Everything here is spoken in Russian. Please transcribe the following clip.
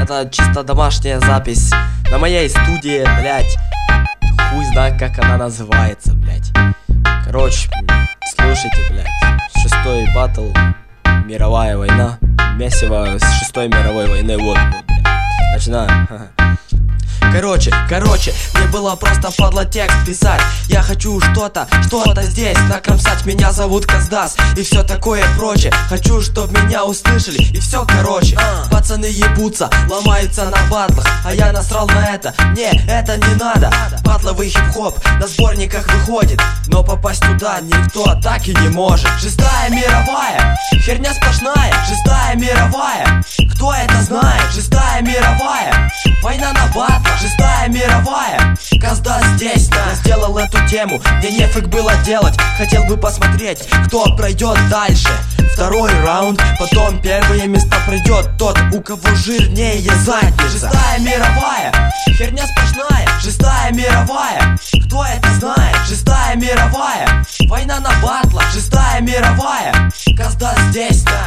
это чисто домашняя запись на моей студии, блять. Хуй знает, как она называется, блять. Короче, слушайте, блять. 6-й батл, мировая война. Месиво с 6-й мировой войны, вот, блядь. Начинаем. Короче, мне было просто падло текст писать. Я хочу что-то здесь накромсать. Меня зовут Каздас и все такое прочее. Хочу, чтоб меня услышали и все короче. Пацаны ебутся, ломаются на батлах, а я насрал на это, не, это не надо. Батловый хип-хоп на сборниках выходит, но попасть туда никто так и не может. 6-я мировая, херня сплошная. 6-я мировая, кто это знает? 6-я мировая, война на батлах. 6-я мировая, Каздас здесь, да. Я сделал эту тему, мне нефиг было делать. Хотел бы посмотреть, кто пройдет дальше. 2-й раунд, потом первые места пройдет тот, у кого жирнее задница. 6-я мировая, херня сплошная. 6-я мировая, кто это знает? 6-я мировая, война на батлах. 6-я мировая, Каздас здесь, да.